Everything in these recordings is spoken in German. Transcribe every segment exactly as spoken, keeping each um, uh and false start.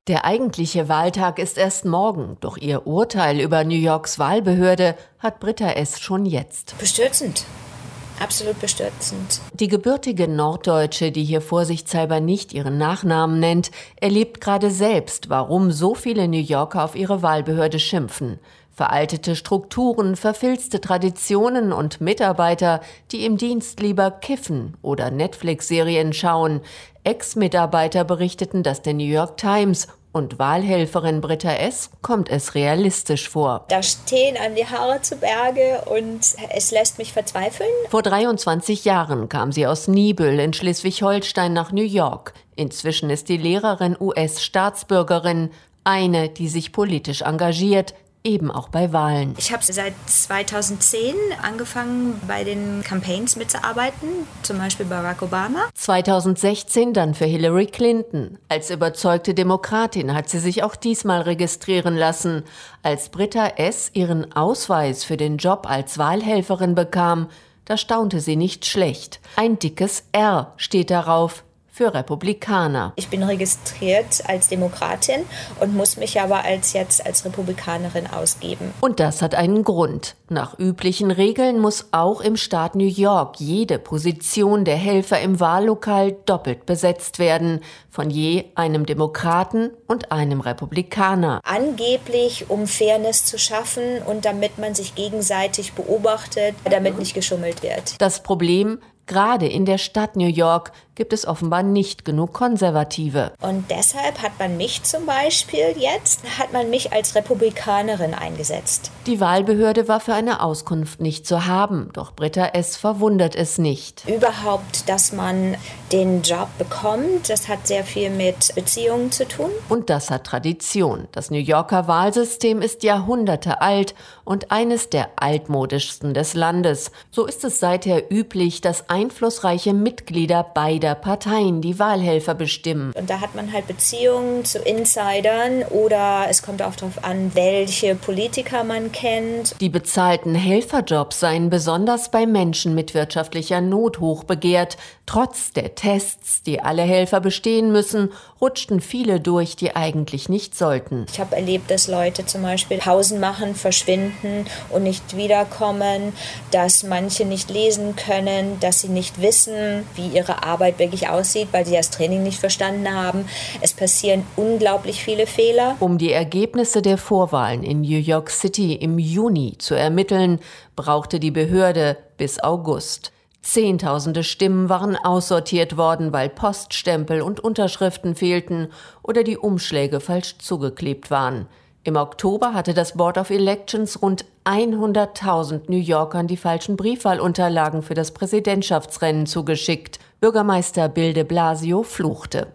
Der eigentliche Wahltag ist erst morgen, doch ihr Urteil über New Yorks Wahlbehörde hat Britta S. schon jetzt. Bestürzend. Absolut bestürzend. Die gebürtige Norddeutsche, die hier vorsichtshalber nicht ihren Nachnamen nennt, erlebt gerade selbst, warum so viele New Yorker auf ihre Wahlbehörde schimpfen. Veraltete Strukturen, verfilzte Traditionen und Mitarbeiter, die im Dienst lieber kiffen oder Netflix-Serien schauen. Ex-Mitarbeiter berichteten das der New York Times. Und Wahlhelferin Britta S. kommt es realistisch vor. Da stehen einem die Haare zu Berge und es lässt mich verzweifeln. Vor dreiundzwanzig Jahren kam sie aus Niebüll in Schleswig-Holstein nach New York. Inzwischen ist die Lehrerin U S-Staatsbürgerin, eine, die sich politisch engagiert, eben auch bei Wahlen. Ich habe seit zweitausendzehn angefangen, bei den Campaigns mitzuarbeiten, zum Beispiel Barack Obama. zweitausendsechzehn dann für Hillary Clinton. Als überzeugte Demokratin hat sie sich auch diesmal registrieren lassen. Als Britta S. ihren Ausweis für den Job als Wahlhelferin bekam, da staunte sie nicht schlecht. Ein dickes R steht darauf. Für Republikaner. Ich bin registriert als Demokratin und muss mich aber als jetzt als Republikanerin ausgeben. Und das hat einen Grund. Nach üblichen Regeln muss auch im Staat New York jede Position der Helfer im Wahllokal doppelt besetzt werden. Von je einem Demokraten und einem Republikaner. Angeblich, um Fairness zu schaffen und damit man sich gegenseitig beobachtet, damit nicht geschummelt wird. Das Problem: Gerade in der Stadt New York gibt es offenbar nicht genug Konservative. Und deshalb hat man mich zum Beispiel jetzt, hat man mich als Republikanerin eingesetzt. Die Wahlbehörde war für eine Auskunft nicht zu haben, doch Britta S. verwundert es nicht. Überhaupt, dass man den Job bekommt, das hat sehr viel mit Beziehungen zu tun. Und das hat Tradition. Das New Yorker Wahlsystem ist Jahrhunderte alt und eines der altmodischsten des Landes. So ist es seither üblich, dass einflussreiche Mitglieder beider Parteien die Wahlhelfer bestimmen. Und da hat man halt Beziehungen zu Insidern oder es kommt auch darauf an, welche Politiker man kennt. Die bezahlten Helferjobs seien besonders bei Menschen mit wirtschaftlicher Not hoch begehrt. Trotz der Tests, die alle Helfer bestehen müssen, rutschten viele durch, die eigentlich nicht sollten. Ich habe erlebt, dass Leute zum Beispiel Pausen machen, verschwinden und nicht wiederkommen, dass manche nicht lesen können, dass sie nicht wissen, wie ihre Arbeit wirklich aussieht, weil sie das Training nicht verstanden haben. Es passieren unglaublich viele Fehler. Um die Ergebnisse der Vorwahlen in New York City im Juni zu ermitteln, brauchte die Behörde bis August. Zehntausende Stimmen waren aussortiert worden, weil Poststempel und Unterschriften fehlten oder die Umschläge falsch zugeklebt waren. Im Oktober hatte das Board of Elections rund hunderttausend New Yorkern die falschen Briefwahlunterlagen für das Präsidentschaftsrennen zugeschickt. Bürgermeister Bill de Blasio fluchte.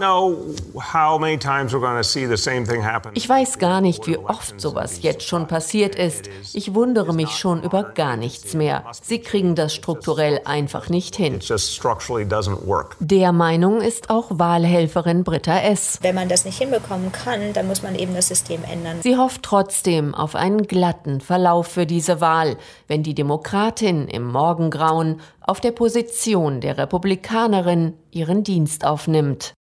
Ich weiß gar nicht, wie oft sowas jetzt schon passiert ist. Ich wundere mich schon über gar nichts mehr. Sie kriegen das strukturell einfach nicht hin. Der Meinung ist auch Wahlhelferin Britta S. Wenn man das nicht hinbekommen kann, dann muss man eben das System ändern. Sie hofft trotzdem auf einen glatten Verlauf für diese Wahl, wenn die Demokratin im Morgengrauen auf der Position der Republikanerin ihren Dienst aufnimmt.